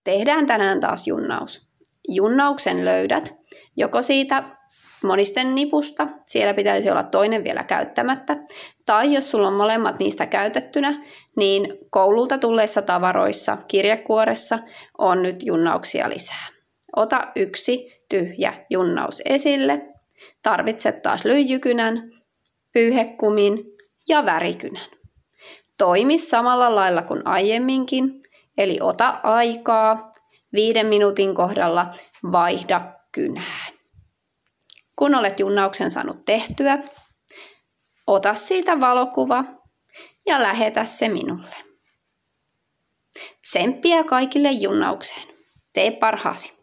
Tehdään tänään taas junnaus. Junnauksen löydät joko siitä monisten nipusta, siellä pitäisi olla toinen vielä käyttämättä, tai jos sulla on molemmat niistä käytettynä, niin koululta tulleissa tavaroissa, kirjekuoressa on nyt junnauksia lisää. Ota yksi tyhjä junnaus esille. Tarvitset taas lyijykynän, pyyhekumin ja värikynän. Toimi samalla lailla kuin aiemminkin, eli ota aikaa, 5 minuutin kohdalla vaihda kynää. Kun olet junnauksen saanut tehtyä, ota siitä valokuva ja lähetä se minulle. Tsemppiä kaikille junnaukseen. Tee parhaasi.